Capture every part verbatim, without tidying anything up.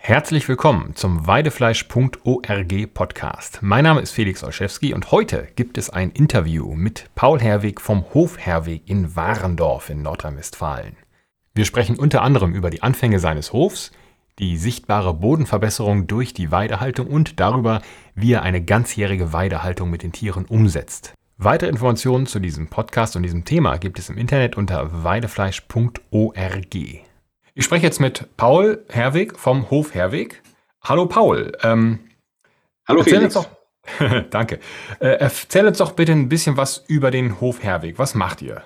Herzlich willkommen zum Weidefleisch Punkt org Podcast. Mein Name ist Felix Olszewski und heute gibt es ein Interview mit Paul Herwig vom Hof Herwig in Warendorf in Nordrhein-Westfalen. Wir sprechen unter anderem über die Anfänge seines Hofs, die sichtbare Bodenverbesserung durch die Weidehaltung und darüber, wie er eine ganzjährige Weidehaltung mit den Tieren umsetzt. Weitere Informationen zu diesem Podcast und diesem Thema gibt es im Internet unter weidefleisch Punkt org. Ich spreche jetzt mit Paul Herwig vom Hof Herwig. Hallo Paul. Ähm, Hallo erzähl Felix. Uns doch, danke. Äh, erzähl uns doch bitte ein bisschen was über den Hof Herwig. Was macht ihr?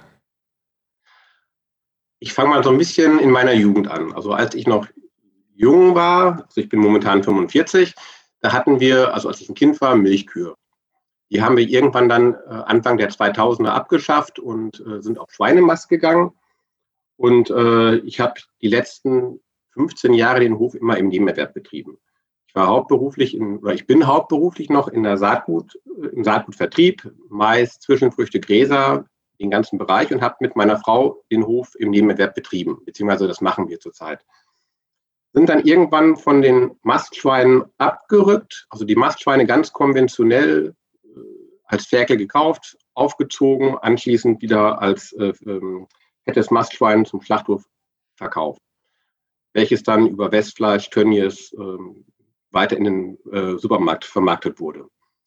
Ich fange mal so ein bisschen in meiner Jugend an. Also als ich noch jung war, also ich bin momentan fünfundvierzig, da hatten wir, also als ich ein Kind war, Milchkühe. Die haben wir irgendwann dann äh, Anfang der zweitausender abgeschafft und äh, sind auf Schweinemast gegangen. Und äh, ich habe die letzten fünfzehn Jahre den Hof immer im Nebenerwerb betrieben. Ich war hauptberuflich in, oder ich bin hauptberuflich noch in der Saatgut, im Saatgutvertrieb, Mais, Zwischenfrüchte, Gräser, den ganzen Bereich und habe mit meiner Frau den Hof im Nebenerwerb betrieben, beziehungsweise das machen wir zurzeit. Sind dann irgendwann von den Mastschweinen abgerückt, also die Mastschweine ganz konventionell äh, als Ferkel gekauft, aufgezogen, anschließend wieder als äh, ähm, fettes Mastschwein zum Schlachthof verkauft, welches dann über Westfleisch, Tönnies ähm, weiter in den äh, Supermarkt vermarktet wurde.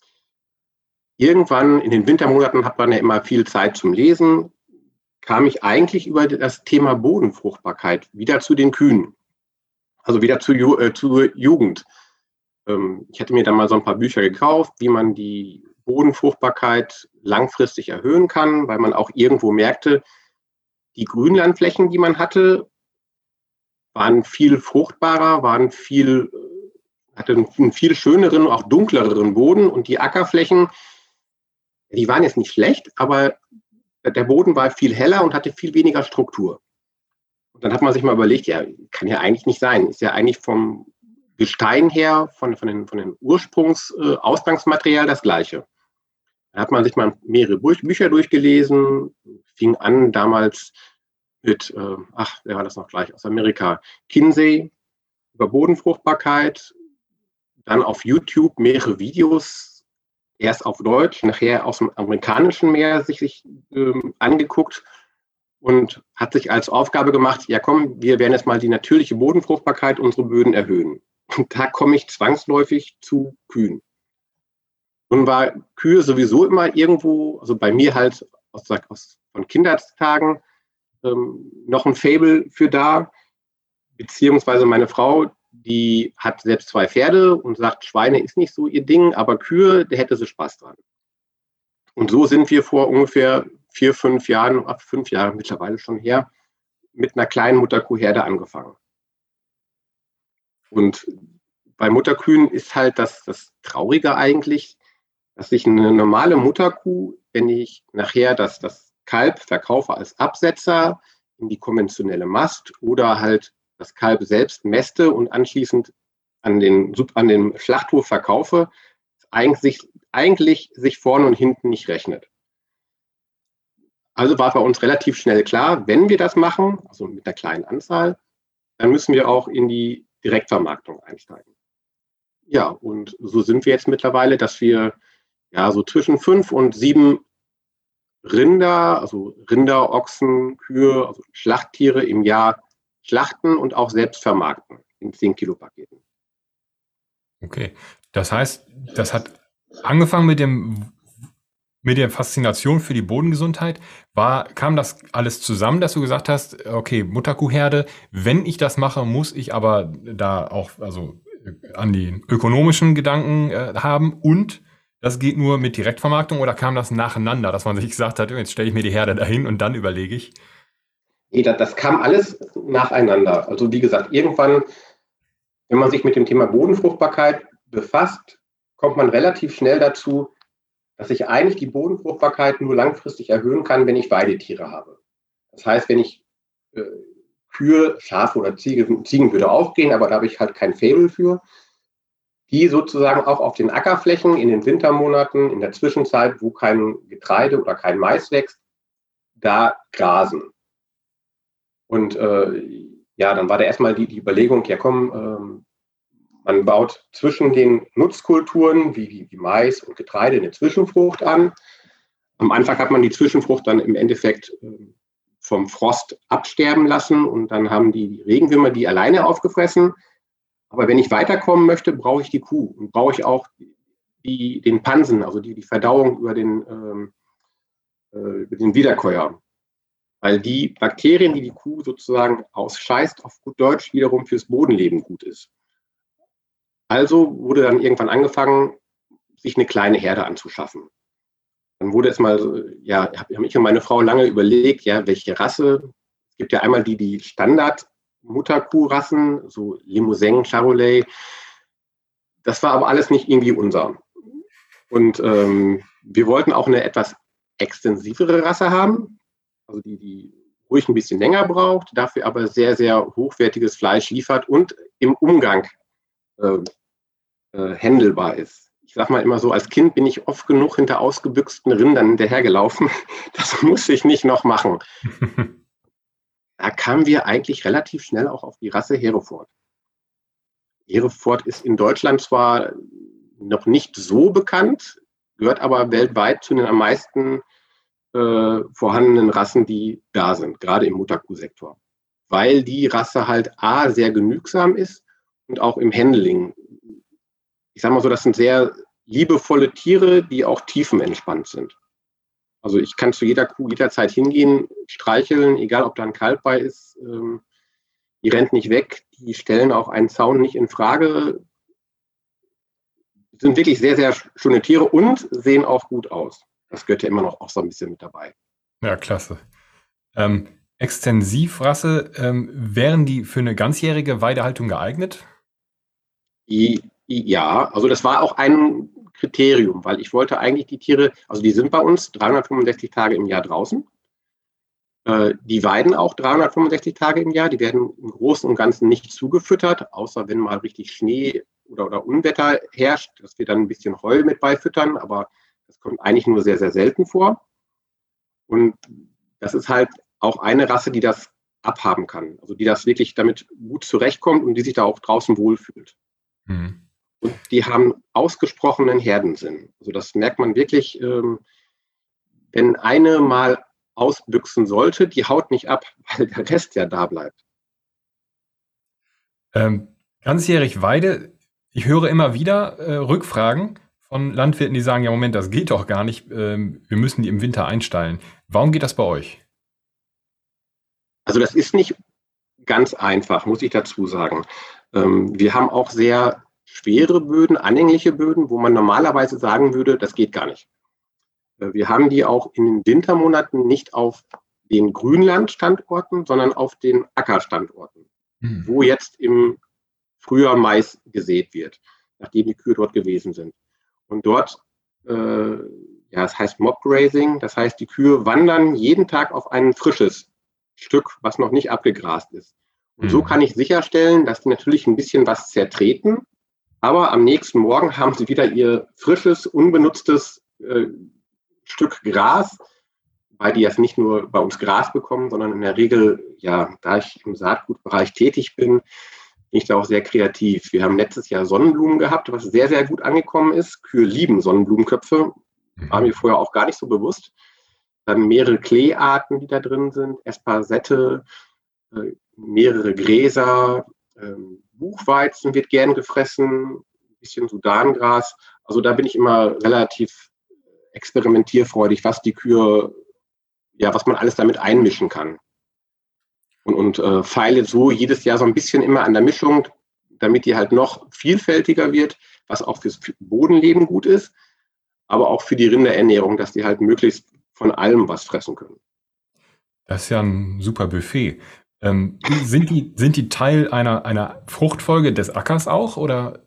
Irgendwann in den Wintermonaten hat man ja immer viel Zeit zum Lesen, kam ich eigentlich über das Thema Bodenfruchtbarkeit wieder zu den Kühen, also wieder zu, äh, zur Jugend. Ähm, ich hatte mir dann mal so ein paar Bücher gekauft, wie man die Bodenfruchtbarkeit langfristig erhöhen kann, weil man auch irgendwo merkte, die Grünlandflächen, die man hatte, waren viel fruchtbarer, waren viel, hatten einen viel schöneren, auch dunklereren Boden und die Ackerflächen, die waren jetzt nicht schlecht, aber der Boden war viel heller und hatte viel weniger Struktur. Und dann hat man sich mal überlegt, ja, kann ja eigentlich nicht sein. Ist ja eigentlich vom Gestein her, von, von den, von den Ursprungs-Ausgangsmaterial das Gleiche. Da hat man sich mal mehrere Bücher durchgelesen, fing an damals mit, äh, ach, wer war das noch gleich, aus Amerika, Kinsey über Bodenfruchtbarkeit, dann auf YouTube mehrere Videos, erst auf Deutsch, nachher aus dem Amerikanischen mehr sich, sich ähm, angeguckt und hat sich als Aufgabe gemacht, ja komm, wir werden jetzt mal die natürliche Bodenfruchtbarkeit unserer Böden erhöhen. Und da komme ich zwangsläufig zu Kühen. Nun war Kühe sowieso immer irgendwo, also bei mir halt aus, aus, von Kindertagen, ähm, noch ein Faible für da, beziehungsweise meine Frau, die hat selbst zwei Pferde und sagt, Schweine ist nicht so ihr Ding, aber Kühe, da hätte sie Spaß dran. Und so sind wir vor ungefähr vier, fünf Jahren, ab fünf Jahre mittlerweile schon her, mit einer kleinen Mutterkuhherde angefangen. Und bei Mutterkühen ist halt das, das Traurige eigentlich, dass ich eine normale Mutterkuh, wenn ich nachher das, das Kalb verkaufe als Absetzer in die konventionelle Mast oder halt das Kalb selbst mäste und anschließend an den, an den Schlachthof verkaufe, eigentlich, eigentlich sich vorne und hinten nicht rechnet. Also war bei uns relativ schnell klar, wenn wir das machen, also mit einer kleinen Anzahl, dann müssen wir auch in die Direktvermarktung einsteigen. Ja, und so sind wir jetzt mittlerweile, dass wir ja so zwischen fünf und sieben Rinder, also Rinder, Ochsen, Kühe, also Schlachttiere im Jahr schlachten und auch selbst vermarkten in zehn Kilo Paketen. Okay, das heißt, das hat angefangen mit dem mit der Faszination für die Bodengesundheit. War, kam das alles zusammen, dass du gesagt hast, okay, Mutterkuhherde, wenn ich das mache, muss ich aber da auch also an die ökonomischen Gedanken äh, haben und das geht nur mit Direktvermarktung oder kam das nacheinander, dass man sich gesagt hat, jetzt stelle ich mir die Herde dahin und dann überlege ich? Nee, das, das kam alles nacheinander. Also wie gesagt, irgendwann, wenn man sich mit dem Thema Bodenfruchtbarkeit befasst, kommt man relativ schnell dazu, dass ich eigentlich die Bodenfruchtbarkeit nur langfristig erhöhen kann, wenn ich Weidetiere habe. Das heißt, wenn ich äh, Kühe, Schafe oder Ziegen, Ziegen würde auch gehen, aber da habe ich halt kein Faible für, die sozusagen auch auf den Ackerflächen in den Wintermonaten, in der Zwischenzeit, wo kein Getreide oder kein Mais wächst, da grasen. Und äh, ja, dann war da erstmal die, die Überlegung, ja komm, ähm, Man baut zwischen den Nutzkulturen wie, wie Mais und Getreide eine Zwischenfrucht an. Am Anfang hat man die Zwischenfrucht dann im Endeffekt vom Frost absterben lassen und dann haben die Regenwürmer die alleine aufgefressen. Aber wenn ich weiterkommen möchte, brauche ich die Kuh und brauche ich auch die, den Pansen, also die, die Verdauung über den, ähm, äh, über den Wiederkäuer. Weil die Bakterien, die die Kuh sozusagen ausscheißt, auf gut Deutsch wiederum fürs Bodenleben gut ist. Also wurde dann irgendwann angefangen, sich eine kleine Herde anzuschaffen. Dann wurde es mal, ja, habe ich und meine Frau lange überlegt, ja, welche Rasse. Es gibt ja einmal die, die Standard-Mutterkuhrassen, so Limousin, Charolais. Das war aber alles nicht irgendwie unser. Und ähm, wir wollten auch eine etwas extensivere Rasse haben, also die, die ruhig ein bisschen länger braucht, dafür aber sehr, sehr hochwertiges Fleisch liefert und im Umgang äh, äh, händelbar ist. Ich sag mal immer so, als Kind bin ich oft genug hinter ausgebüxten Rindern hinterhergelaufen. Das muss ich nicht noch machen. Da kamen wir eigentlich relativ schnell auch auf die Rasse Hereford. Hereford ist in Deutschland zwar noch nicht so bekannt, gehört aber weltweit zu den am meisten äh, vorhandenen Rassen, die da sind, gerade im Mutterkuhsektor. Weil die Rasse halt A, sehr genügsam ist und auch im Handling. Ich sage mal so, das sind sehr liebevolle Tiere, die auch tiefenentspannt sind. Also ich kann zu jeder Kuh jederzeit hingehen, streicheln, egal ob da ein Kalb bei ist. Ähm, die rennt nicht weg, die stellen auch einen Zaun nicht in Frage. Die sind wirklich sehr, sehr schöne Tiere und sehen auch gut aus. Das gehört ja immer noch auch so ein bisschen mit dabei. Ja, klasse. Ähm, Extensivrasse, ähm, wären die für eine ganzjährige Weidehaltung geeignet? Ja, also das war auch ein Kriterium, weil ich wollte eigentlich die Tiere, also die sind bei uns dreihundertfünfundsechzig Tage im Jahr draußen. Äh, die weiden auch dreihundertfünfundsechzig Tage im Jahr. Die werden im Großen und Ganzen nicht zugefüttert, außer wenn mal richtig Schnee oder, oder Unwetter herrscht, dass wir dann ein bisschen Heu mit beifüttern, aber das kommt eigentlich nur sehr, sehr selten vor. Und das ist halt auch eine Rasse, die das abhaben kann, also die das wirklich damit gut zurechtkommt und die sich da auch draußen wohlfühlt. Mhm. Und die haben ausgesprochenen Herdensinn. Also das merkt man wirklich, ähm, wenn eine mal ausbüchsen sollte, die haut nicht ab, weil der Rest ja da bleibt. Ähm, ganzjährig Weide, ich höre immer wieder äh, Rückfragen von Landwirten, die sagen, ja Moment, das geht doch gar nicht, ähm, wir müssen die im Winter einstallen. Warum geht das bei euch? Also das ist nicht ganz einfach, muss ich dazu sagen. Ähm, wir haben auch sehr schwere Böden, anhängliche Böden, wo man normalerweise sagen würde, das geht gar nicht. Wir haben die auch in den Wintermonaten nicht auf den Grünlandstandorten, sondern auf den Ackerstandorten, hm. wo jetzt im Frühjahr Mais gesät wird, nachdem die Kühe dort gewesen sind. Und dort, äh, ja, es heißt Mob-Grazing, das heißt, die Kühe wandern jeden Tag auf ein frisches Stück, was noch nicht abgegrast ist. Und hm. so kann ich sicherstellen, dass die natürlich ein bisschen was zertreten, aber am nächsten Morgen haben sie wieder ihr frisches, unbenutztes äh, Stück Gras, weil die jetzt nicht nur bei uns Gras bekommen, sondern in der Regel, ja, da ich im Saatgutbereich tätig bin, bin ich da auch sehr kreativ. Wir haben letztes Jahr Sonnenblumen gehabt, was sehr, sehr gut angekommen ist. Kühe lieben Sonnenblumenköpfe, war mir vorher auch gar nicht so bewusst. Dann mehrere Kleearten, die da drin sind, Espasette, äh, mehrere Gräser, äh, Buchweizen wird gern gefressen, ein bisschen Sudangras. Also da bin ich immer relativ experimentierfreudig, was die Kühe, ja, was man alles damit einmischen kann. Und, und äh, feile so jedes Jahr so ein bisschen immer an der Mischung, damit die halt noch vielfältiger wird, was auch fürs Bodenleben gut ist, aber auch für die Rinderernährung, dass die halt möglichst von allem was fressen können. Das ist ja ein super Buffet. Ähm, sind die, sind die Teil einer, einer Fruchtfolge des Ackers auch, oder?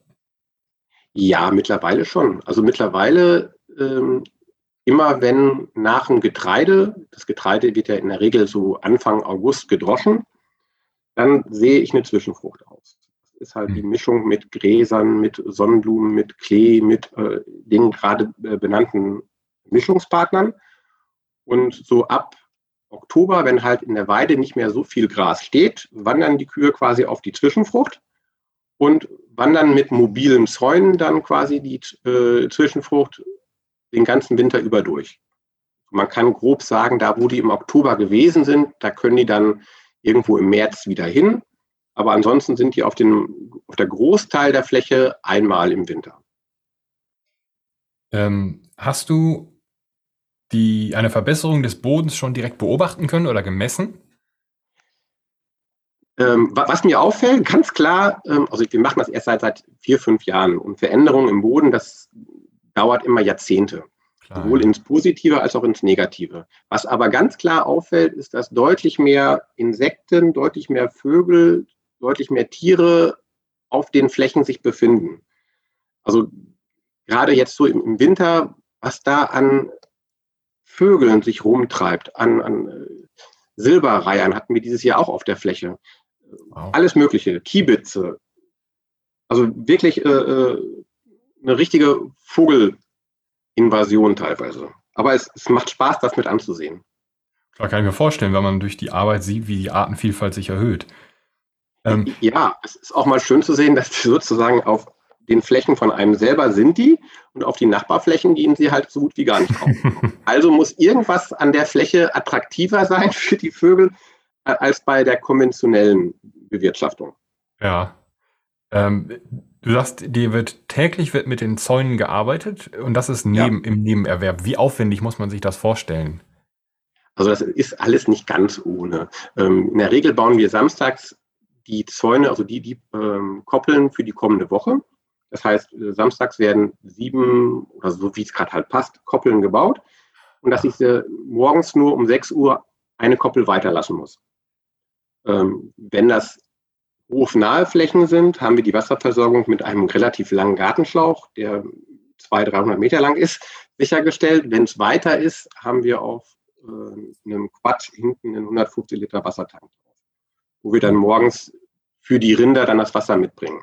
Ja, mittlerweile schon. Also mittlerweile ähm, immer wenn nach dem Getreide, das Getreide wird ja in der Regel so Anfang August gedroschen, dann sehe ich eine Zwischenfrucht aus. Das ist halt hm. die Mischung mit Gräsern, mit Sonnenblumen, mit Klee, mit äh, den gerade äh, benannten Mischungspartnern. Und so ab Oktober, wenn halt in der Weide nicht mehr so viel Gras steht, wandern die Kühe quasi auf die Zwischenfrucht. und wandern mit mobilen Zäunen dann quasi die äh, Zwischenfrucht den ganzen Winter über durch. Man kann grob sagen, da wo die im Oktober gewesen sind, da können die dann irgendwo im März wieder hin. Aber ansonsten sind die auf, den, auf der Großteil der Fläche einmal im Winter. Ähm, hast du die, eine Verbesserung des Bodens schon direkt beobachten können oder gemessen? Ähm, was mir auffällt, ganz klar, ähm, also wir machen das erst seit, seit vier, fünf Jahren und Veränderungen im Boden, das dauert immer Jahrzehnte. Klar, Sowohl ja. ins Positive als auch ins Negative. Was aber ganz klar auffällt, ist, dass deutlich mehr Insekten, deutlich mehr Vögel, deutlich mehr Tiere auf den Flächen sich befinden. Also gerade jetzt so im, im Winter, was da an Vögeln sich rumtreibt, an, an Silberreihern hatten wir dieses Jahr auch auf der Fläche. Wow. Alles Mögliche, Kiebitze. Also wirklich äh, eine richtige Vogelinvasion teilweise. Aber es, es macht Spaß, das mit anzusehen. Klar, kann ich mir vorstellen, wenn man durch die Arbeit sieht, wie die Artenvielfalt sich erhöht. Ähm, Ja, es ist auch mal schön zu sehen, dass die sozusagen auf den Flächen von einem selber sind die und auf die Nachbarflächen gehen sie halt so gut wie gar nicht auf. Also muss irgendwas an der Fläche attraktiver sein für die Vögel äh, als bei der konventionellen Bewirtschaftung. ja. Ähm, du sagst, dir wird täglich wird mit den Zäunen gearbeitet und das ist neben, Ja. im Nebenerwerb. Wie aufwendig muss man sich das vorstellen? Also das ist alles nicht ganz ohne. Ähm, in der Regel bauen wir samstags die Zäune, also die, die ähm, Koppeln für die kommende Woche. Das heißt, äh, samstags werden sieben oder so, wie es gerade halt passt, Koppeln gebaut und dass ich sie morgens nur um sechs Uhr eine Koppel weiterlassen muss. Ähm, wenn das hofnahe Flächen sind, haben wir die Wasserversorgung mit einem relativ langen Gartenschlauch, der zweihundert, dreihundert Meter lang ist, sichergestellt. Wenn es weiter ist, haben wir auf äh, einem Quad hinten einen hundertfünfzig Liter Wassertank, wo wir dann morgens für die Rinder dann das Wasser mitbringen.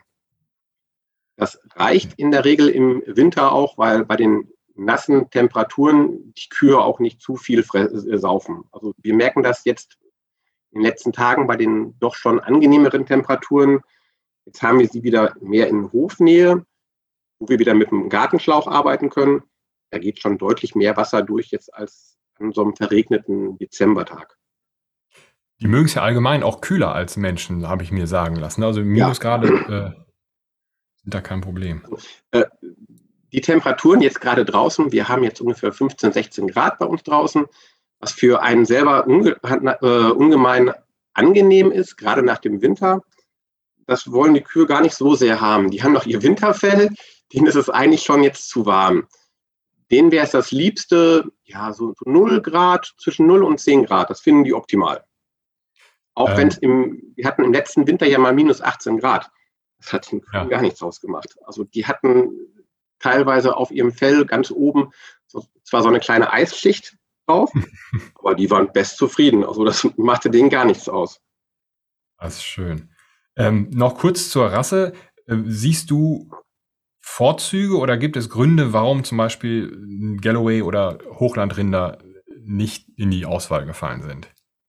Das reicht in der Regel im Winter auch, weil bei den nassen Temperaturen die Kühe auch nicht zu viel saufen. Also wir merken das jetzt in den letzten Tagen bei den doch schon angenehmeren Temperaturen. Jetzt haben wir sie wieder mehr in Hofnähe, wo wir wieder mit dem Gartenschlauch arbeiten können. Da geht schon deutlich mehr Wasser durch jetzt als an so einem verregneten Dezembertag. Die mögen es ja allgemein auch kühler als Menschen, habe ich mir sagen lassen. Also Minusgrade äh, sind da kein Problem. Äh, die Temperaturen jetzt gerade draußen, wir haben jetzt ungefähr fünfzehn, sechzehn Grad bei uns draußen, was für einen selber unge äh, ungemein angenehm ist, gerade nach dem Winter. Das wollen die Kühe gar nicht so sehr haben. Die haben noch ihr Winterfell, denen ist es eigentlich schon jetzt zu warm. Denen wäre es das Liebste, ja, so, so null Grad, zwischen null und zehn Grad, das finden die optimal. Auch ähm, wenn es im, wir hatten im letzten Winter ja mal minus achtzehn Grad. Das hat den Kühen ja gar nichts ausgemacht. Also die hatten teilweise auf ihrem Fell ganz oben so, zwar so eine kleine Eisschicht drauf, aber die waren best zufrieden. Also das machte denen gar nichts aus. Das ist schön. Ähm, noch kurz zur Rasse. Äh, siehst du Vorzüge oder gibt es Gründe, warum zum Beispiel Galloway oder Hochlandrinder nicht in die Auswahl gefallen sind?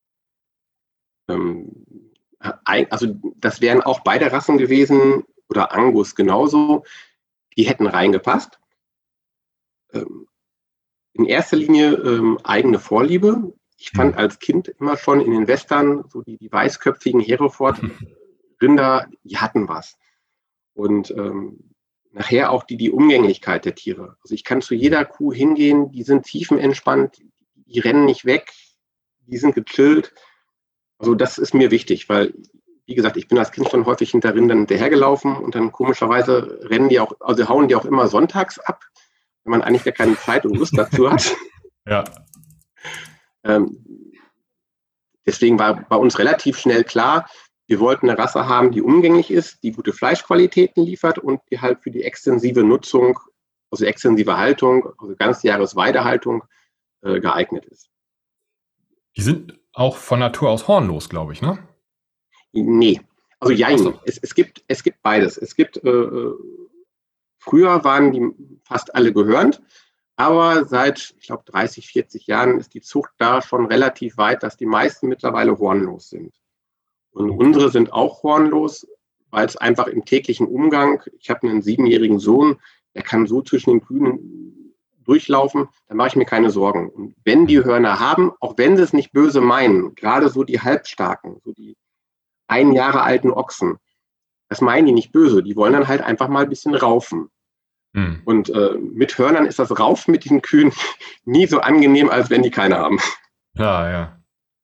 Ähm, also das wären auch beide Rassen gewesen oder Angus genauso. Die hätten reingepasst. Ähm, in erster Linie ähm, eigene Vorliebe. Ich fand hm. als Kind immer schon in den Western so die, die weißköpfigen Hereford-Rinder, die hatten was. Und ähm, nachher auch die, die Umgänglichkeit der Tiere. Also ich kann zu jeder Kuh hingehen, die sind tiefenentspannt, die rennen nicht weg, die sind gechillt. Also das ist mir wichtig, weil, wie gesagt, ich bin als Kind schon häufig hinter Rindern hinterhergelaufen und dann komischerweise rennen die auch, also hauen die auch immer sonntags ab, wenn man eigentlich gar keine Zeit und Lust dazu hat. Ja. Ähm, deswegen war bei uns relativ schnell klar, wir wollten eine Rasse haben, die umgänglich ist, die gute Fleischqualitäten liefert und die halt für die extensive Nutzung, also extensive Haltung, also Ganzjahresweidehaltung äh, geeignet ist. Die sind auch von Natur aus hornlos, glaube ich, ne? Nee, also jein. So. Es, es, gibt, es gibt beides. Es gibt, äh, früher waren die fast alle gehörnt, aber seit, ich glaube, dreißig, vierzig Jahren ist die Zucht da schon relativ weit, dass die meisten mittlerweile hornlos sind. Und okay. Unsere sind auch hornlos, weil es einfach im täglichen Umgang, ich habe einen siebenjährigen Sohn, der kann so zwischen den Kühen durchlaufen, da mache ich mir keine Sorgen. Und wenn die Hörner haben, auch wenn sie es nicht böse meinen, gerade so die Halbstarken, so die ein Jahre alten Ochsen, das meinen die nicht böse, die wollen dann halt einfach mal ein bisschen raufen. Hm. Und äh, mit Hörnern ist das Raufen mit den Kühen nie so angenehm, als wenn die keine haben. Ja, ja.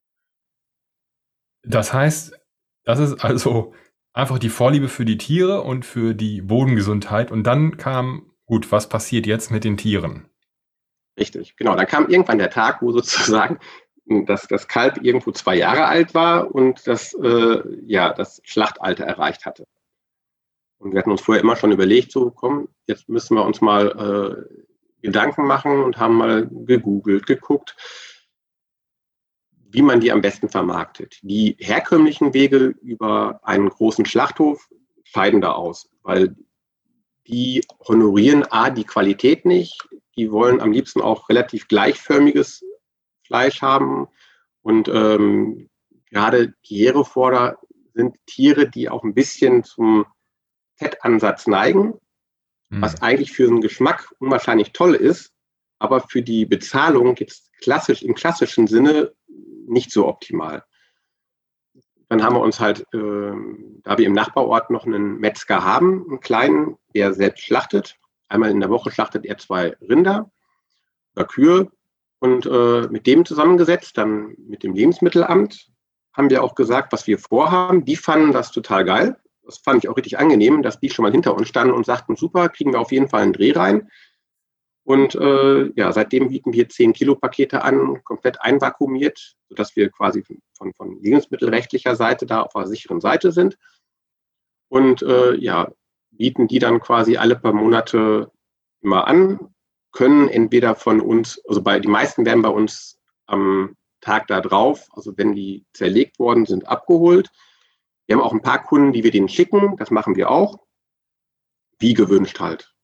Das heißt, das ist also einfach die Vorliebe für die Tiere und für die Bodengesundheit. Und dann kam, gut, was passiert jetzt mit den Tieren? Richtig, genau. Dann kam irgendwann der Tag, wo sozusagen das, das Kalb irgendwo zwei Jahre alt war und das, äh, ja, das Schlachtalter erreicht hatte. Und wir hatten uns vorher immer schon überlegt, so komm, jetzt müssen wir uns mal äh, Gedanken machen und haben mal gegoogelt, geguckt, wie man die am besten vermarktet. Die herkömmlichen Wege über einen großen Schlachthof scheiden da aus, weil die honorieren A, die Qualität nicht, die wollen am liebsten auch relativ gleichförmiges Fleisch haben und ähm, gerade die Hereforder sind Tiere, die auch ein bisschen zum Fettansatz neigen, Hm. was eigentlich für den Geschmack unwahrscheinlich toll ist, aber für die Bezahlung jetzt klassisch, im klassischen Sinne nicht so optimal. Dann haben wir uns halt, äh, da wir im Nachbarort noch einen Metzger haben, einen kleinen, der selbst schlachtet. Einmal in der Woche schlachtet er zwei Rinder oder Kühe und äh, mit dem zusammengesetzt, dann mit dem Lebensmittelamt, haben wir auch gesagt, was wir vorhaben. Die fanden das total geil. Das fand ich auch richtig angenehm, dass die schon mal hinter uns standen und sagten, super, kriegen wir auf jeden Fall einen Dreh rein. Und äh, ja, seitdem bieten wir zehn Kilo Pakete an, komplett einvakuumiert, sodass wir quasi von, von lebensmittelrechtlicher Seite da auf der sicheren Seite sind. Und äh, ja, bieten die dann quasi alle paar Monate immer an, können entweder von uns, also bei die meisten werden bei uns am Tag da drauf, also wenn die zerlegt worden sind, abgeholt. Wir haben auch ein paar Kunden, die wir denen schicken, das machen wir auch, wie gewünscht halt.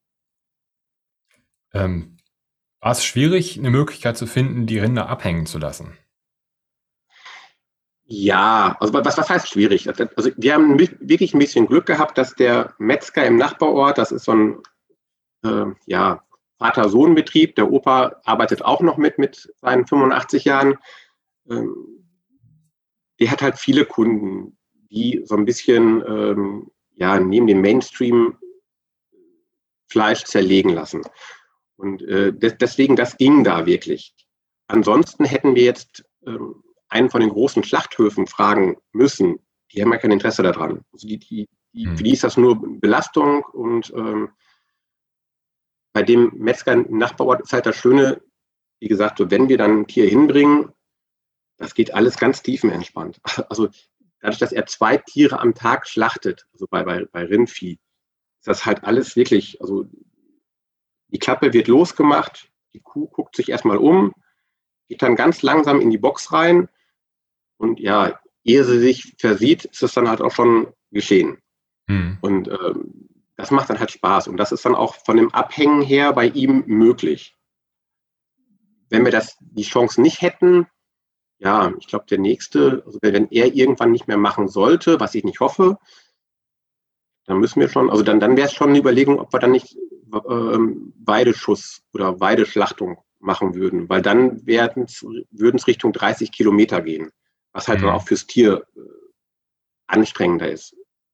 Ähm, war es schwierig, eine Möglichkeit zu finden, die Rinder abhängen zu lassen? Ja, also was, was heißt schwierig? Also wir haben wirklich ein bisschen Glück gehabt, dass der Metzger im Nachbarort, das ist so ein äh, ja, Vater-Sohn-Betrieb, der Opa arbeitet auch noch mit, mit seinen fünfundachtzig Jahren. Ähm, der hat halt viele Kunden, die so ein bisschen ähm, ja, neben dem Mainstream Fleisch zerlegen lassen. Und äh, des, deswegen, das ging da wirklich. Ansonsten hätten wir jetzt ähm, einen von den großen Schlachthöfen fragen müssen. Die haben ja kein Interesse daran. Also die, die, die, Hm. für die ist das nur Belastung. Und ähm, bei dem Metzger im Nachbarort ist halt das Schöne, wie gesagt, so, wenn wir dann ein Tier hinbringen, das geht alles ganz tiefenentspannt. Also dadurch, dass er zwei Tiere am Tag schlachtet, also bei, bei, bei Rindvieh, ist das halt alles wirklich, also die Klappe wird losgemacht, die Kuh guckt sich erstmal um, geht dann ganz langsam in die Box rein und ja, ehe sie sich versieht, ist es dann halt auch schon geschehen. Hm. Und ähm, das macht dann halt Spaß und das ist dann auch von dem Abhängen her bei ihm möglich. Wenn wir das, die Chance nicht hätten, ja, ich glaube, der nächste, also wenn er irgendwann nicht mehr machen sollte, was ich nicht hoffe, dann müssen wir schon, also dann, dann wäre es schon eine Überlegung, ob wir dann nicht ähm, Weideschuss oder Weideschlachtung machen würden, weil dann würden es Richtung dreißig Kilometer gehen, was halt Hm. dann auch fürs Tier äh, anstrengender ist.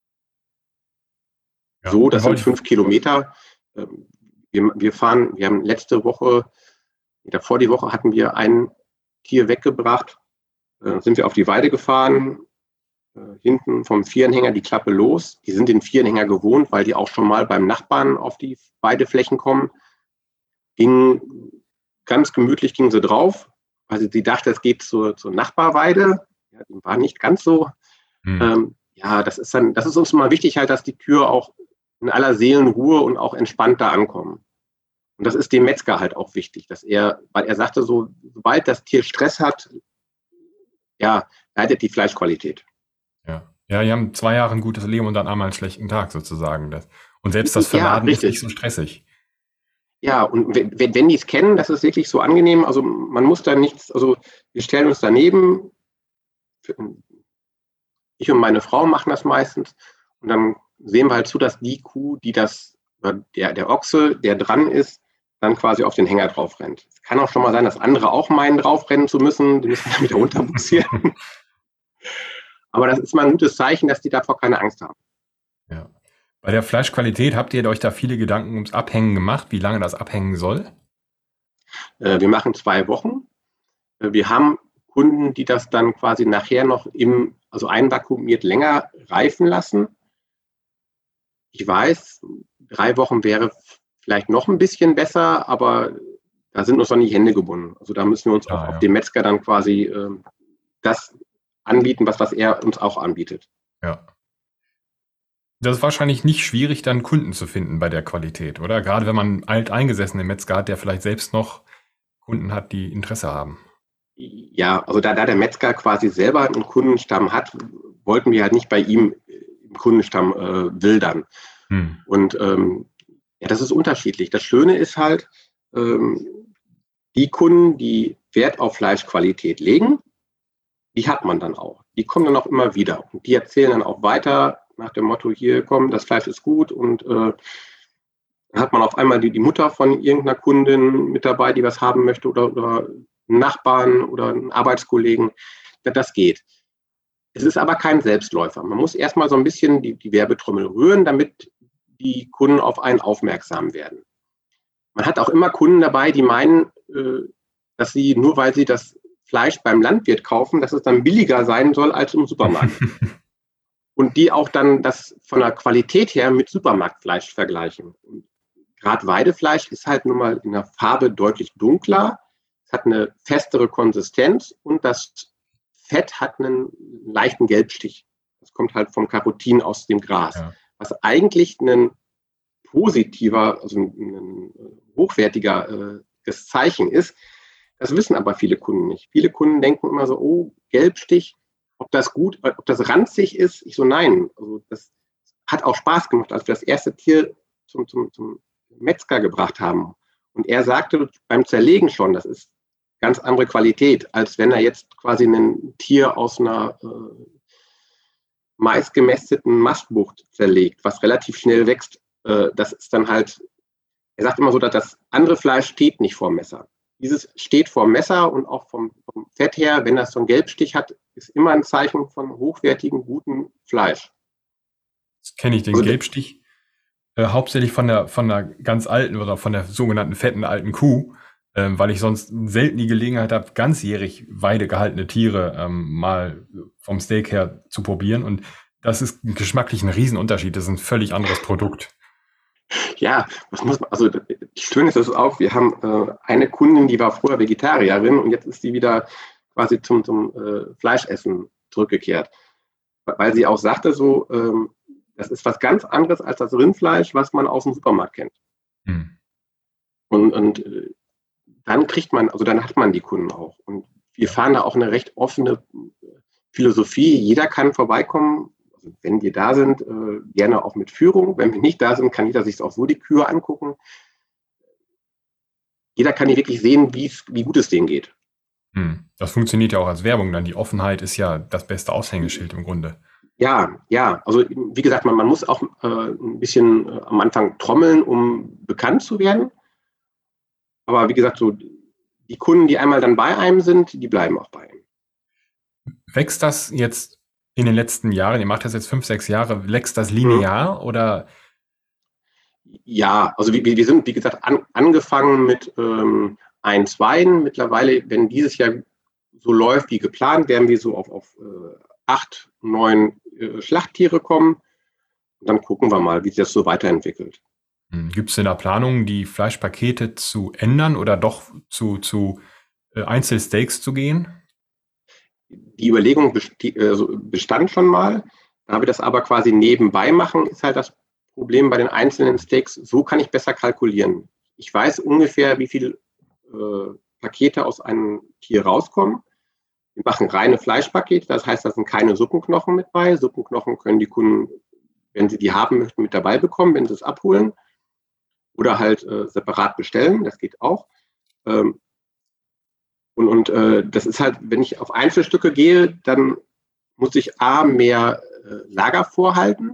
Ja, So, das dann sind wollte fünf Kilometer. Ähm, wir, wir fahren, wir haben letzte Woche, davor die Woche hatten wir ein Tier weggebracht, äh, sind wir auf die Weide gefahren, äh, hinten vom Vieranhänger die Klappe los. Die sind den Vieranhänger gewohnt, weil die auch schon mal beim Nachbarn auf die Weideflächen kommen. Ging ganz gemütlich, ging sie drauf. Also sie dachte, es geht zur, zur Nachbarweide. Ja, die war nicht ganz so. Hm. Ähm, ja, das ist dann, das ist uns mal wichtig halt, dass die Kühe auch in aller Seelenruhe und auch entspannt da ankommen. Und das ist dem Metzger halt auch wichtig, dass er, weil er sagte so, sobald das Tier Stress hat, ja, leidet die Fleischqualität. Ja. Ja, die haben zwei Jahre ein gutes Leben und dann einmal einen schlechten Tag sozusagen. Das, und selbst das Ja, Verladen ist nicht richtig. so stressig. Ja, und wenn, wenn wenn die es kennen, das ist wirklich so angenehm. Also man muss da nichts, also wir stellen uns daneben. Ich und meine Frau machen das meistens. Und dann sehen wir halt zu, dass die Kuh, die das, der, der Ochse, der dran ist, dann quasi auf den Hänger drauf rennt. Es kann auch schon mal sein, dass andere auch meinen, draufrennen zu müssen. Die müssen dann wieder runterbuxieren. Aber das ist mal ein gutes Zeichen, dass die davor keine Angst haben. Ja. Bei der Fleischqualität habt ihr euch da viele Gedanken ums Abhängen gemacht, wie lange das abhängen soll? Äh, wir machen zwei Wochen. Äh, wir haben Kunden, die das dann quasi nachher noch im, also einvakuumiert länger reifen lassen. Ich weiß, drei Wochen wäre vielleicht noch ein bisschen besser, aber da sind uns noch nicht die Hände gebunden. Also da müssen wir uns Ah, auch ja. auf dem Metzger dann quasi äh, das anbieten, was, was er uns auch anbietet. Ja. Das ist wahrscheinlich nicht schwierig, dann Kunden zu finden bei der Qualität, oder? Gerade wenn man einen alteingesessenen Metzger hat, der vielleicht selbst noch Kunden hat, die Interesse haben. Ja, also da, da der Metzger quasi selber einen Kundenstamm hat, wollten wir halt nicht bei ihm im Kundenstamm äh, wildern. Hm. Und ähm, ja, das ist unterschiedlich. Das Schöne ist halt, ähm, die Kunden, die Wert auf Fleischqualität legen, die hat man dann auch. Die kommen dann auch immer wieder. Und die erzählen dann auch weiter nach dem Motto, hier, komm, das Fleisch ist gut. Und äh, dann hat man auf einmal die, die Mutter von irgendeiner Kundin mit dabei, die was haben möchte, oder, oder einen Nachbarn oder einen Arbeitskollegen. Ja, das geht. Es ist aber kein Selbstläufer. Man muss erstmal so ein bisschen die, die Werbetrommel rühren, damit die Kunden auf einen aufmerksam werden. Man hat auch immer Kunden dabei, die meinen, äh, dass sie, nur weil sie das Fleisch beim Landwirt kaufen, dass es dann billiger sein soll als im Supermarkt. Und die auch dann das von der Qualität her mit Supermarktfleisch vergleichen. Gerade Weidefleisch ist halt nun mal in der Farbe deutlich dunkler, es hat eine festere Konsistenz und das Fett hat einen leichten Gelbstich. Das kommt halt vom Carotin aus dem Gras. Ja. Was eigentlich ein positiver, also ein, ein hochwertiger äh, Zeichen ist. Das wissen aber viele Kunden nicht. Viele Kunden denken immer so, oh, Gelbstich, ob das gut, ob das ranzig ist. Ich so, nein. Also das hat auch Spaß gemacht, als wir das erste Tier zum, zum, zum Metzger gebracht haben. Und er sagte beim Zerlegen schon, das ist ganz andere Qualität, als wenn er jetzt quasi ein Tier aus einer äh, maisgemästeten Mastbucht zerlegt, was relativ schnell wächst. Äh, das ist dann halt, er sagt immer so, dass das andere Fleisch steht nicht vor dem Messer. Dieses steht vor dem Messer und auch vom, vom Fett her, wenn das so einen Gelbstich hat, ist immer ein Zeichen von hochwertigem, gutem Fleisch. Das kenne ich, den Also, Gelbstich, äh, hauptsächlich von der, von der ganz alten oder von der sogenannten fetten alten Kuh, ähm, weil ich sonst selten die Gelegenheit habe, ganzjährig weidegehaltene Tiere ähm, mal vom Steak her zu probieren. Und das ist geschmacklich ein Riesenunterschied. Das ist ein völlig anderes Produkt. Ja, was muss man, also schön ist es auch, wir haben äh, eine Kundin, die war vorher Vegetarierin und jetzt ist sie wieder quasi zum, zum äh, Fleischessen zurückgekehrt. Weil sie auch sagte so, ähm, das ist was ganz anderes als das Rindfleisch, was man aus dem Supermarkt kennt. Hm. Und, und äh, dann kriegt man, also dann hat man die Kunden auch. Und wir fahren da auch eine recht offene Philosophie. Jeder kann vorbeikommen, also wenn wir da sind, äh, gerne auch mit Führung. Wenn wir nicht da sind, kann jeder sich auch so die Kühe angucken. Jeder kann hier wirklich sehen, wie gut es denen geht. Hm. Das funktioniert ja auch als Werbung dann. Die Offenheit ist ja das beste Aushängeschild im Grunde. Ja, ja. Also wie gesagt, man, man muss auch äh, ein bisschen äh, am Anfang trommeln, um bekannt zu werden. Aber wie gesagt, so die Kunden, die einmal dann bei einem sind, die bleiben auch bei einem. Wächst das jetzt in den letzten Jahren, ihr macht das jetzt fünf, sechs Jahre, wächst das linear mhm. oder? Ja, also wir, wir sind, wie gesagt, an, angefangen mit ähm, ein, zwei. Mittlerweile, wenn dieses Jahr so läuft wie geplant, werden wir so auf, auf äh, acht, neun äh, Schlachttiere kommen. Und dann gucken wir mal, wie sich das so weiterentwickelt. Gibt es in der Planung, die Fleischpakete zu ändern oder doch zu, zu äh, Einzelsteaks zu gehen? Die Überlegung bestand schon mal. Da wir das aber quasi nebenbei machen, ist halt das Problem bei den einzelnen Steaks, so kann ich besser kalkulieren. Ich weiß ungefähr, wie viele äh, Pakete aus einem Tier rauskommen. Wir machen reine Fleischpakete, das heißt, da sind keine Suppenknochen mit bei. Suppenknochen können die Kunden, wenn sie die haben möchten, mit dabei bekommen, wenn sie es abholen. Oder halt äh, separat bestellen, das geht auch. Ähm, und und äh, das ist halt, wenn ich auf Einzelstücke gehe, dann muss ich A, mehr äh, Lager vorhalten,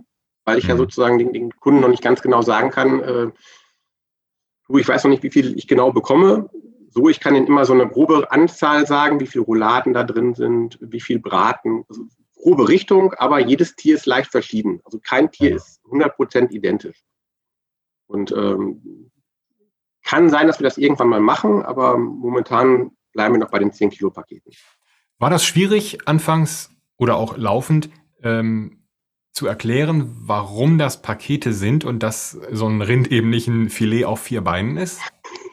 weil ich ja Mhm. sozusagen den, den Kunden noch nicht ganz genau sagen kann, äh, du, ich weiß noch nicht, wie viel ich genau bekomme. So, ich kann Ihnen immer so eine grobe Anzahl sagen, wie viele Rouladen da drin sind, wie viel Braten, also grobe Richtung, aber jedes Tier ist leicht verschieden. Also kein Tier Ja. ist hundert Prozent identisch. Und ähm, kann sein, dass wir das irgendwann mal machen, aber momentan bleiben wir noch bei den zehn Kilo Paketen. War das schwierig, anfangs oder auch laufend ähm, zu erklären, warum das Pakete sind und dass so ein Rind eben nicht ein Filet auf vier Beinen ist?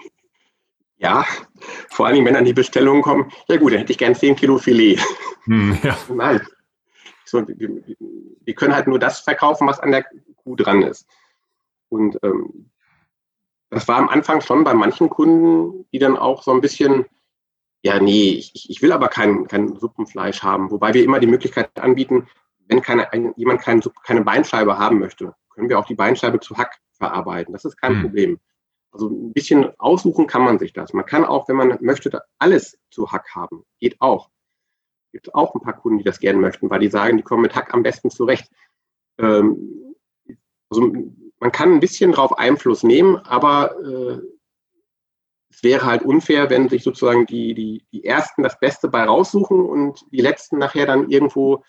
Ja, vor allem, wenn dann die Bestellungen kommen, ja gut, dann hätte ich gern zehn Kilo Filet. Hm, ja. Nein, so, wir, wir können halt nur das verkaufen, was an der Kuh dran ist. Und ähm, das war am Anfang schon bei manchen Kunden, die dann auch so ein bisschen, ja, nee, ich, ich will aber kein, kein Suppenfleisch haben. Wobei wir immer die Möglichkeit anbieten, wenn keine, ein, jemand kein, keine Beinscheibe haben möchte, können wir auch die Beinscheibe zu Hack verarbeiten. Das ist kein Hm. Problem. Also ein bisschen aussuchen kann man sich das. Man kann auch, wenn man möchte, alles zu Hack haben. Geht auch. Gibt auch ein paar Kunden, die das gerne möchten, weil die sagen, die kommen mit Hack am besten zurecht. Ähm, also man kann ein bisschen drauf Einfluss nehmen, aber äh, es wäre halt unfair, wenn sich sozusagen die, die, die Ersten das Beste bei raussuchen und die Letzten nachher dann irgendwo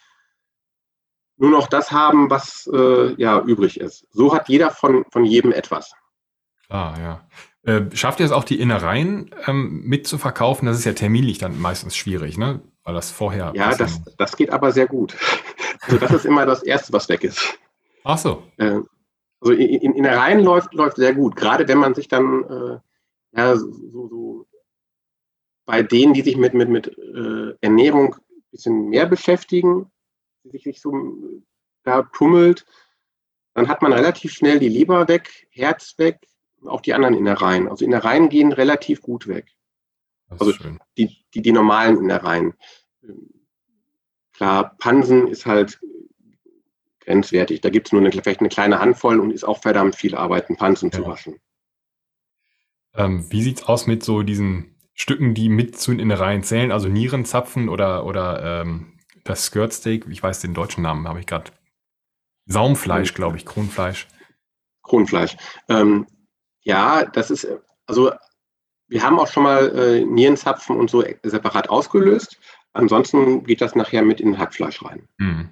nur noch das haben, was äh, ja übrig ist. So hat jeder von, von jedem etwas. Klar, ja. Äh, schafft ihr es auch, die Innereien ähm, mitzuverkaufen? Das ist ja terminlich dann meistens schwierig, ne? Weil das vorher Ja, passieren das, muss. das geht aber sehr gut. Also das ist immer das Erste, was weg ist. Ach so. Äh, also in, in Innereien läuft, läuft sehr gut, gerade wenn man sich dann äh, ja, so, so bei denen, die sich mit, mit, mit äh, Ernährung ein bisschen mehr beschäftigen, die sich nicht so äh, da tummelt, dann hat man relativ schnell die Leber weg, Herz weg und auch die anderen Innereien. Also Innereien gehen relativ gut weg. Das ist Also schön. die, die, die normalen Innereien. Klar, Pansen ist halt grenzwertig. Da gibt es nur eine, vielleicht eine kleine Handvoll und ist auch verdammt viel Arbeit, einen Pansen zu Ja. waschen. Ähm, wie sieht's aus mit so diesen Stücken, die mit zu den Innereien zählen? Also Nierenzapfen oder, oder ähm, das Skirtsteak? Ich weiß den deutschen Namen, habe ich gerade. Saumfleisch, glaube ich, Kronfleisch. Kronfleisch. Ähm, ja, das ist, also wir haben auch schon mal äh, Nierenzapfen und so separat ausgelöst. Ansonsten geht das nachher mit in Hackfleisch rein. Mhm.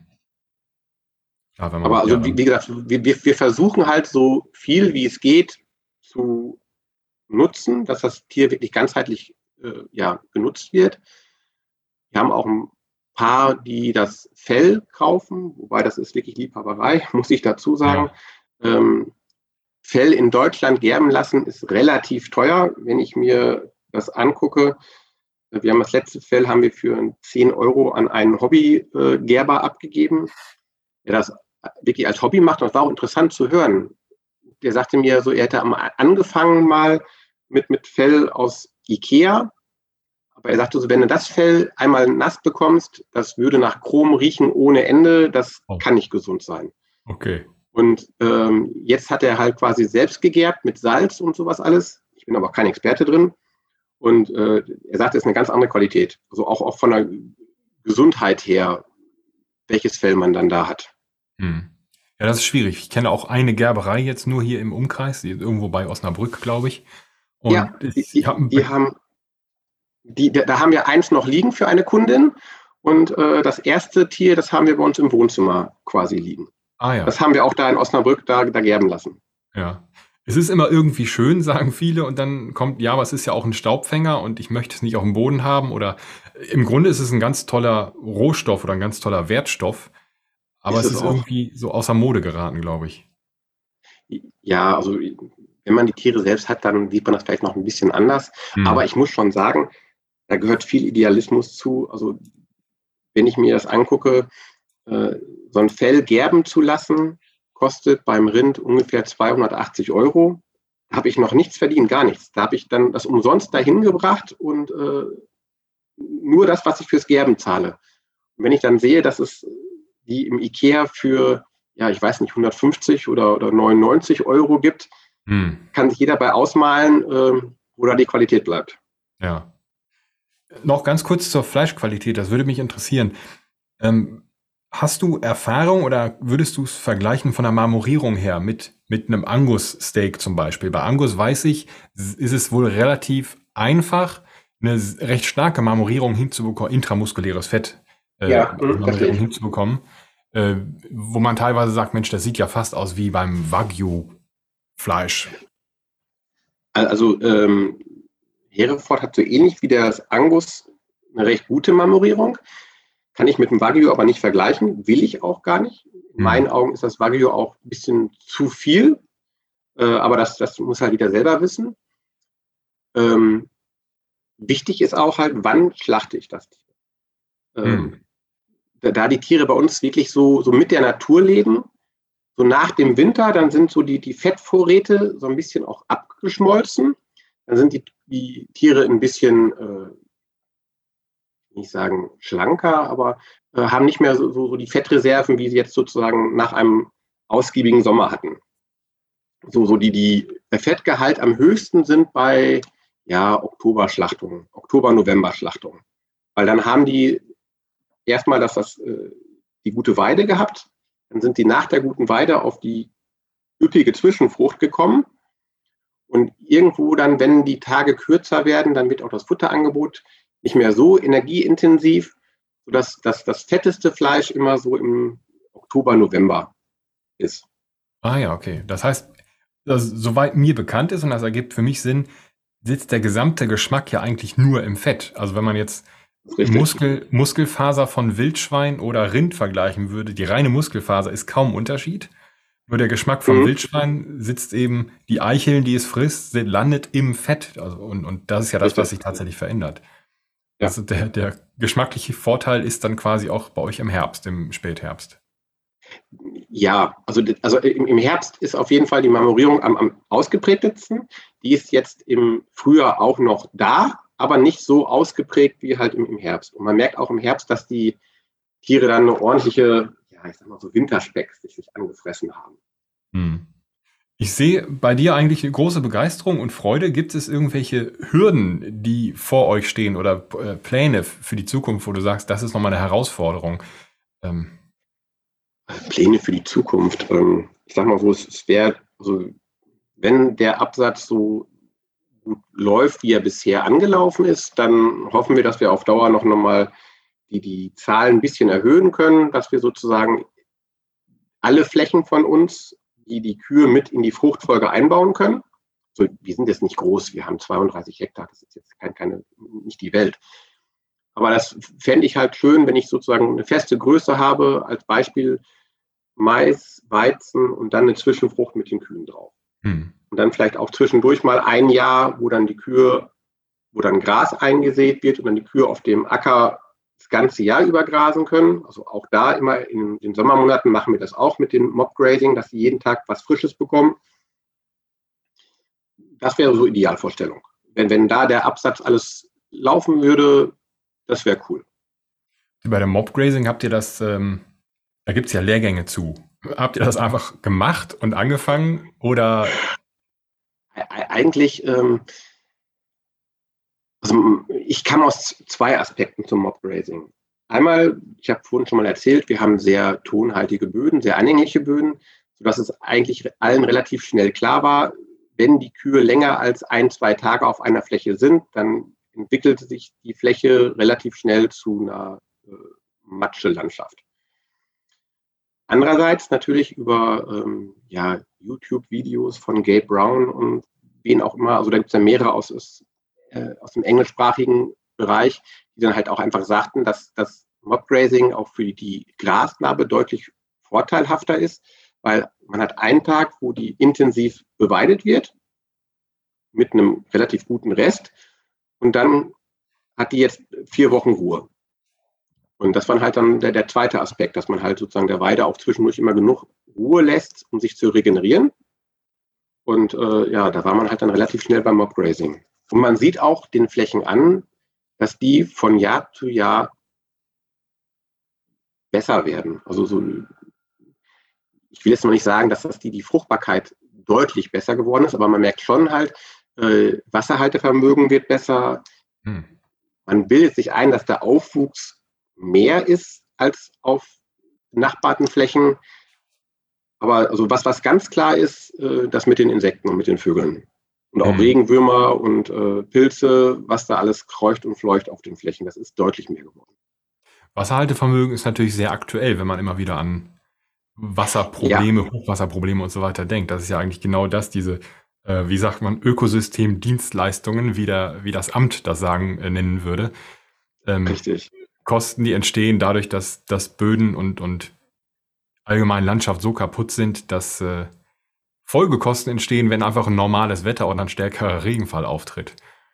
Ja, wenn Aber man, ja, also wie, wie gesagt, wir, wir, wir versuchen halt so viel wie es geht zu nutzen, dass das Tier wirklich ganzheitlich äh, ja, genutzt wird. Wir haben auch ein paar, die das Fell kaufen, wobei das ist wirklich Liebhaberei, muss ich dazu sagen. ja. Ähm, Fell in Deutschland gerben lassen ist relativ teuer. Wenn ich mir das angucke, wir haben das letzte Fell haben wir für zehn Euro an einen Hobbygerber abgegeben, der das wirklich als Hobby macht. Und das war auch interessant zu hören. Der sagte mir so, er hätte angefangen mal mit, mit Fell aus Ikea. Aber er sagte so, wenn du das Fell einmal nass bekommst, das würde nach Chrom riechen ohne Ende. Das Oh, kann nicht gesund sein. okay. Und ähm, jetzt hat er halt quasi selbst gegerbt mit Salz und sowas alles. Ich bin aber auch kein Experte drin. Und äh, er sagt, es ist eine ganz andere Qualität. Also auch, auch von der Gesundheit her, welches Fell man dann da hat. Hm. Ja, das ist schwierig. Ich kenne auch eine Gerberei jetzt nur hier im Umkreis, die ist irgendwo bei Osnabrück, glaube ich. Ja, Und die, ich die, habe die haben, die, da haben wir eins noch liegen für eine Kundin. Und äh, das erste Tier, das haben wir bei uns im Wohnzimmer quasi liegen. ah ja, Das haben wir auch da in Osnabrück da, da gerben lassen. ja. Es ist immer irgendwie schön, sagen viele, und dann kommt, ja, aber es ist ja auch ein Staubfänger und ich möchte es nicht auf dem Boden haben. Oder im Grunde ist es ein ganz toller Rohstoff oder ein ganz toller Wertstoff, aber Ist es es ist auch. irgendwie so außer Mode geraten, glaube ich. Ja, also wenn man die Tiere selbst hat, dann sieht man das vielleicht noch ein bisschen anders. Hm. Aber ich muss schon sagen, da gehört viel Idealismus zu. Also wenn ich mir das angucke, äh, so ein Fell gerben zu lassen, kostet beim Rind ungefähr zweihundertachtzig Euro. Da habe ich noch nichts verdient, gar nichts. Da habe ich dann das umsonst dahin gebracht und äh, nur das, was ich fürs Gerben zahle. Und wenn ich dann sehe, dass es die im Ikea für, ja, ich weiß nicht, hundertfünfzig oder, oder neunundneunzig Euro gibt, Hm. kann sich jeder bei ausmalen, äh, wo da die Qualität bleibt. Ja. Noch ganz kurz zur Fleischqualität, das würde mich interessieren. Ähm, Hast du Erfahrung oder würdest du es vergleichen von der Marmorierung her mit, mit einem Angus-Steak zum Beispiel? Bei Angus weiß ich, s- ist es wohl relativ einfach, eine s- recht starke Marmorierung hinzubekommen, intramuskuläres Fett, äh, Ja, als hm, verstehe Marmorierung ich. hinzubekommen, äh, wo man teilweise sagt, Mensch, das sieht ja fast aus wie beim Wagyu-Fleisch. Also ähm, Hereford hat so ähnlich wie das Angus eine recht gute Marmorierung. Kann ich mit dem Wagyu aber nicht vergleichen, will ich auch gar nicht. In Hm. meinen Augen ist das Wagyu auch ein bisschen zu viel, äh, aber das, das muss halt jeder selber wissen. Ähm, Wichtig ist auch halt, wann schlachte ich das Tier? Hm. Ähm, da, da die Tiere bei uns wirklich so, so mit der Natur leben, so nach dem Winter, dann sind so die, die Fettvorräte so ein bisschen auch abgeschmolzen. Dann sind die, die Tiere ein bisschen, äh, nicht sagen schlanker, aber äh, haben nicht mehr so, so, so die Fettreserven, wie sie jetzt sozusagen nach einem ausgiebigen Sommer hatten. So, so die, die, der Fettgehalt am höchsten sind bei ja, Oktoberschlachtungen, Oktober-November-Schlachtungen. Weil dann haben die erstmal das, das, äh, die gute Weide gehabt, dann sind die nach der guten Weide auf die üppige Zwischenfrucht gekommen. Und irgendwo dann, wenn die Tage kürzer werden, dann wird auch das Futterangebot nicht mehr so energieintensiv, sodass das, das fetteste Fleisch immer so im Oktober, November ist. Ah ja, okay. Das heißt, das, soweit mir bekannt ist, und das ergibt für mich Sinn, sitzt der gesamte Geschmack ja eigentlich nur im Fett. Also wenn man jetzt Das ist richtig. Muskel, Muskelfaser von Wildschwein oder Rind vergleichen würde, die reine Muskelfaser ist kaum Unterschied. Nur der Geschmack vom Mhm. Wildschwein sitzt eben, die Eicheln, die es frisst, sind, landet im Fett. Also, und, und das ist ja das, was Richtig. sich tatsächlich verändert. Ja. Das ist der, der geschmackliche Vorteil ist dann quasi auch bei euch im Herbst, im Spätherbst. Ja, also, also im, im Herbst ist auf jeden Fall die Marmorierung am, am ausgeprägtesten. Die ist jetzt im Frühjahr auch noch da, aber nicht so ausgeprägt wie halt im, im Herbst. Und man merkt auch im Herbst, dass die Tiere dann eine ordentliche, ja, ich sag mal so Winterspeck sich, sich angefressen haben. Hm. Ich sehe bei dir eigentlich eine große Begeisterung und Freude. Gibt es irgendwelche Hürden, die vor euch stehen oder äh, Pläne für die Zukunft, wo du sagst, das ist nochmal eine Herausforderung? Ähm, Pläne für die Zukunft. Ähm, ich sag mal so, es, es wäre, also wenn der Absatz so gut läuft, wie er bisher angelaufen ist, dann hoffen wir, dass wir auf Dauer noch mal die, die Zahlen ein bisschen erhöhen können, dass wir sozusagen alle Flächen von uns, die die Kühe mit in die Fruchtfolge einbauen können. So, wir sind jetzt nicht groß, wir haben zweiunddreißig Hektar, das ist jetzt kein, keine, nicht die Welt. Aber das fände ich halt schön, wenn ich sozusagen eine feste Größe habe, als Beispiel Mais, Weizen und dann eine Zwischenfrucht mit den Kühen drauf. hm. Und dann vielleicht auch zwischendurch mal ein Jahr, wo dann die Kühe, wo dann Gras eingesät wird und dann die Kühe auf dem Acker das ganze Jahr über grasen können. Also auch da immer in den Sommermonaten machen wir das auch mit dem Mob-Grazing, dass sie jeden Tag was Frisches bekommen. Das wäre so Idealvorstellung. Wenn, wenn da der Absatz alles laufen würde, das wäre cool. Bei dem Mobgrazing habt ihr das, ähm, da gibt es ja Lehrgänge zu. Habt ihr das einfach gemacht und angefangen oder? Eigentlich, ähm, also ich kam aus zwei Aspekten zum Mob-Grazing. Einmal, ich habe vorhin schon mal erzählt, wir haben sehr tonhaltige Böden, sehr anhängliche Böden, sodass es eigentlich allen relativ schnell klar war, wenn die Kühe länger als ein, zwei Tage auf einer Fläche sind, dann entwickelt sich die Fläche relativ schnell zu einer äh, Matschelandschaft. Andererseits natürlich über ähm, ja, YouTube-Videos von Gabe Brown und wen auch immer, also da gibt es ja mehrere aus, aus, äh, aus dem englischsprachigen Bereich, die dann halt auch einfach sagten, dass das Mobgrazing auch für die Grasnarbe deutlich vorteilhafter ist, weil man hat einen Tag, wo die intensiv beweidet wird, mit einem relativ guten Rest und dann hat die jetzt vier Wochen Ruhe. Und das war halt dann der, der zweite Aspekt, dass man halt sozusagen der Weide auch zwischendurch immer genug Ruhe lässt, um sich zu regenerieren. Und äh, ja, da war man halt dann relativ schnell beim Mobgrazing. Und man sieht auch den Flächen an, dass die von Jahr zu Jahr besser werden. Also so, ich will jetzt noch nicht sagen, dass das die, die Fruchtbarkeit deutlich besser geworden ist, aber man merkt schon halt, äh, Wasserhaltevermögen wird besser. Hm. Man bildet sich ein, dass der Aufwuchs mehr ist als auf benachbarten Flächen. Aber also was, was ganz klar ist, äh, das mit den Insekten und mit den Vögeln. Und auch mhm. Regenwürmer und äh, Pilze, was da alles kreucht und fleucht auf den Flächen, das ist deutlich mehr geworden. Wasserhaltevermögen ist natürlich sehr aktuell, wenn man immer wieder an Wasserprobleme, ja. Hochwasserprobleme und so weiter denkt. Das ist ja eigentlich genau das, diese, äh, wie sagt man, Ökosystemdienstleistungen, wie, der, wie das Amt das sagen äh, nennen würde. Ähm, Richtig. Kosten, die entstehen dadurch, dass, dass Böden und, und allgemein Landschaft so kaputt sind, dass äh, Folgekosten entstehen, wenn einfach ein normales Wetter und ein stärkerer Regenfall auftritt.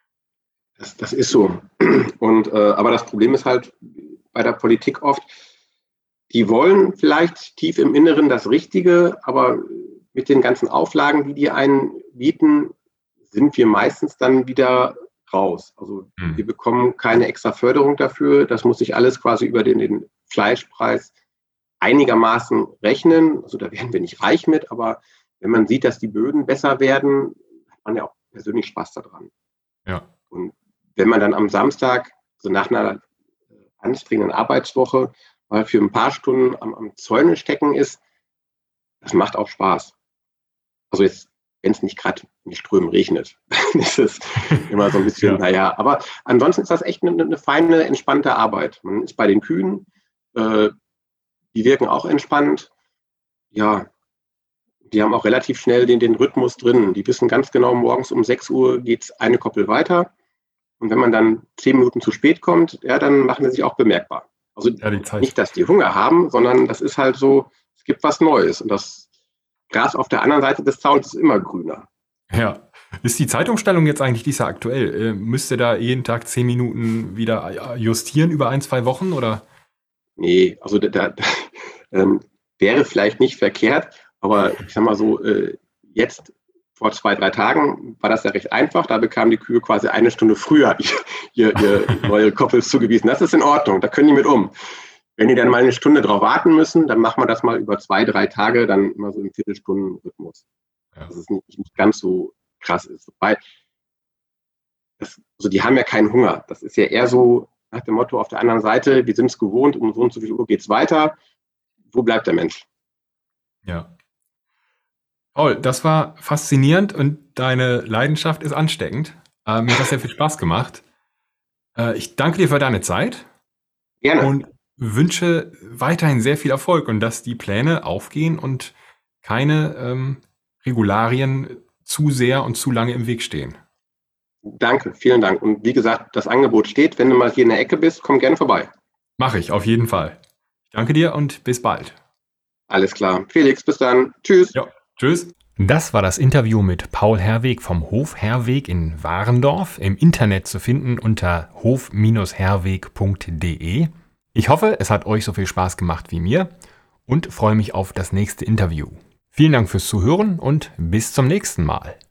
Das, das ist so. Und, äh, aber das Problem ist halt bei der Politik oft, die wollen vielleicht tief im Inneren das Richtige, aber mit den ganzen Auflagen, die die einen bieten, sind wir meistens dann wieder raus. Also hm. wir bekommen keine extra Förderung dafür. Das muss sich alles quasi über den, den Fleischpreis einigermaßen rechnen. Also da werden wir nicht reich mit, aber wenn man sieht, dass die Böden besser werden, hat man ja auch persönlich Spaß daran. Ja. Und wenn man dann am Samstag, so nach einer anstrengenden Arbeitswoche, mal für ein paar Stunden am, am Zäune stecken ist, das macht auch Spaß. Also jetzt, wenn es nicht gerade in die Strömen regnet, dann ist es immer so ein bisschen, ja. naja, aber ansonsten ist das echt eine, eine feine, entspannte Arbeit. Man ist bei den Kühen, äh, die wirken auch entspannt. Ja, die haben auch relativ schnell den, den Rhythmus drin. Die wissen ganz genau, morgens um sechs Uhr geht es eine Koppel weiter. Und wenn man dann zehn Minuten zu spät kommt, ja, dann machen sie sich auch bemerkbar. Also ja, nicht, dass die Hunger haben, sondern das ist halt so, es gibt was Neues. Und das Gras auf der anderen Seite des Zauns ist immer grüner. Ja. Ist die Zeitumstellung jetzt eigentlich dieser aktuell? Äh, müsst ihr da jeden Tag zehn Minuten wieder justieren über ein, zwei Wochen, oder? Nee, also da, da ähm, wäre vielleicht nicht verkehrt, aber ich sag mal so, äh, jetzt vor zwei, drei Tagen war das ja recht einfach. Da bekamen die Kühe quasi eine Stunde früher ihr, ihr neue Koppel zugewiesen. Das ist in Ordnung, da können die mit um. Wenn die dann mal eine Stunde drauf warten müssen, dann machen wir das mal über zwei, drei Tage, dann immer so im Viertelstunden-Rhythmus. Ja. Dass es nicht, nicht ganz so krass ist. Wobei, das, also die haben ja keinen Hunger. Das ist ja eher so nach dem Motto auf der anderen Seite, wir sind es gewohnt, um so und so viel Uhr geht es weiter. Wo bleibt der Mensch? Ja. Paul, das war faszinierend und deine Leidenschaft ist ansteckend. Äh, mir hat das sehr viel Spaß gemacht. Äh, ich danke dir für deine Zeit. Gerne. Und wünsche weiterhin sehr viel Erfolg und dass die Pläne aufgehen und keine ähm, Regularien zu sehr und zu lange im Weg stehen. Danke, vielen Dank. Und wie gesagt, das Angebot steht. Wenn du mal hier in der Ecke bist, komm gerne vorbei. Mache ich, auf jeden Fall. Ich danke dir und bis bald. Alles klar. Felix, bis dann. Tschüss. Ja, tschüss. Das war das Interview mit Paul Herweg vom Hof Herweg in Warendorf, im Internet zu finden unter hof herweg punkt de. Ich hoffe, es hat euch so viel Spaß gemacht wie mir und freue mich auf das nächste Interview. Vielen Dank fürs Zuhören und bis zum nächsten Mal.